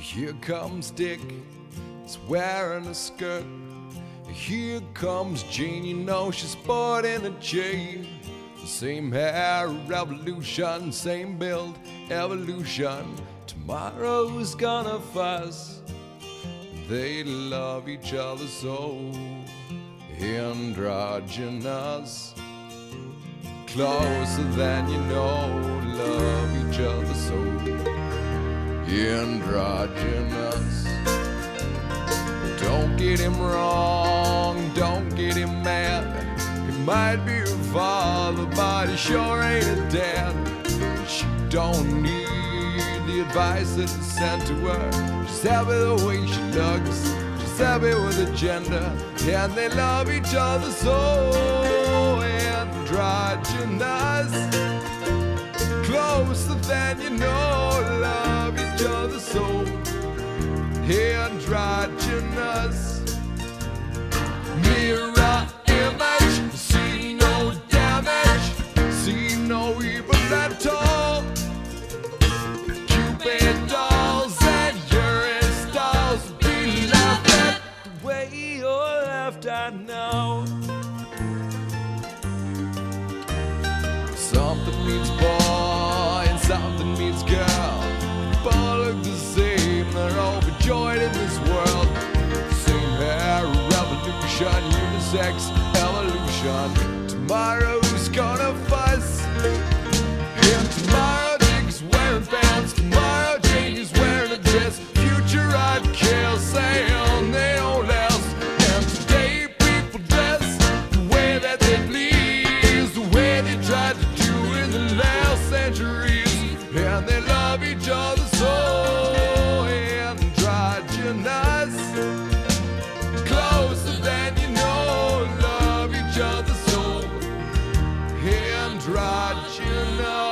Here comes Dick, he's wearing a skirt. Here comes Jean, you know she's sporting a chain. Same hair, revolution, same build, evolution. Tomorrow's gonna fuss. They love each other so androgynous. Closer than you know, love each other so androgynous. Don't get him wrong, don't get him mad. He might be her father, but he sure ain't a dad. She don't need the advice that is sent to her. She's happy the way she looks, she's happy with her gender, and they love each other so androgynous. Closer than you know, love each other so androgynous. Mirror image, see no damage, see no evil at all. Cupid dolls and urine stalls, be laughed at the way you're laughed at now. Something means boy and something means girl. Both look the same, they're overjoyed in this world. Same hair, revolution, unisex, evolution. Tomorrow's gonna fuss, and tomorrow Dick's wearing pants. Tomorrow Jane is wearing a dress. Future I'd kill, saying they don't last. And today people dress the way that they please, the way they tried to do in the last centuries. And they love each other so androgynous. Closer than you know, love each other so androgynous.